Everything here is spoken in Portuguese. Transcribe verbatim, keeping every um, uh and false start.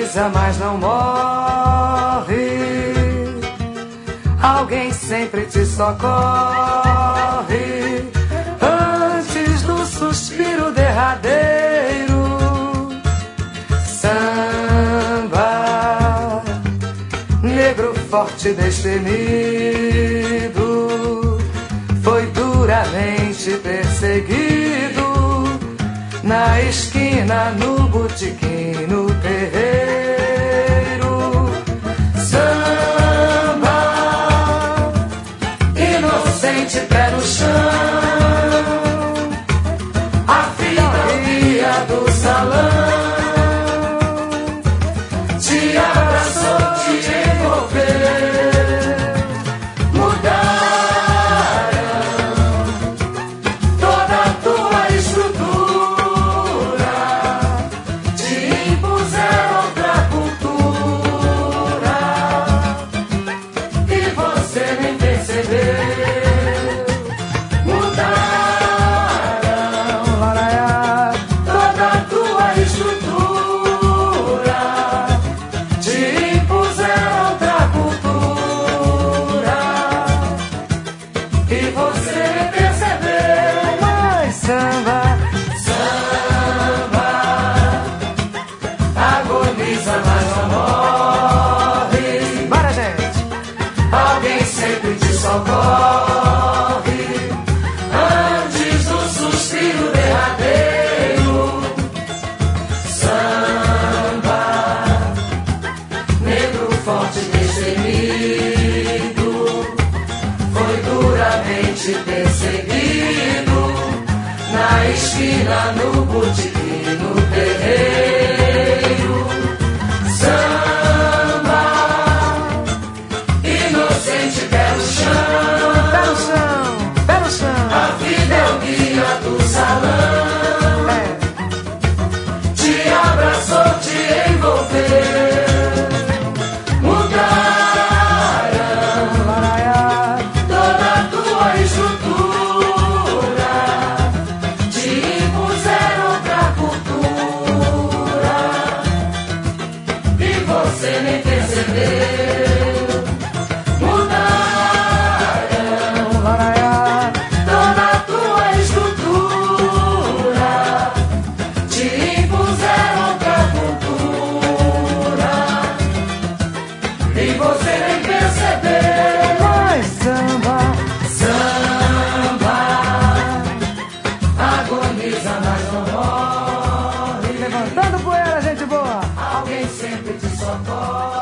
agoniza, mas não morre. Alguém sempre te socorre antes do suspiro derradeiro. Samba, negro forte destemido, foi duramente perseguido na esquina, no botequim, no terreiro. Samba, inocente, pé no chão, a filha do salão te abraçou, te envolveu, mudaram toda a tua estrutura, te impuseram outra cultura e você nem percebeu. Mudaram toda a tua estrutura, te impuseram outra cultura e você nem percebeu. Mas samba, samba, agoniza, mas não morre. Bora, gente! Alguém sempre te socorre antes do suspiro derradeiro. Samba, negro forte destemido, foi duramente perseguido na esquina, no botequim, no terreiro. Samba, inocente, pé no chão, pé no chão, pé no chão. A vida é o guia do salão, te abraçou, te envolveu, mudaram toda a tua estrutura, te impuseram outra cultura e você nem percebeu. Mudaram toda a tua estrutura, te impuseram outra cultura e você nem percebeu. Mas samba, samba, agoniza, mas não morre. Levantando poeira, gente boa. Alguém sempre te socorre